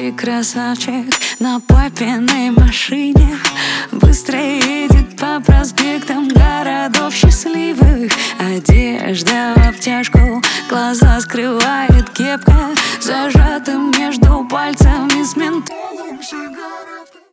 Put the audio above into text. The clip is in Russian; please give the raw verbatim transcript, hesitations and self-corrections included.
Почти красавчик на папиной машине, быстро едет по проспектам городов счастливых. Одежда в обтяжку, глаза скрывает кепка, зажатым между пальцами с ментолом сигарет.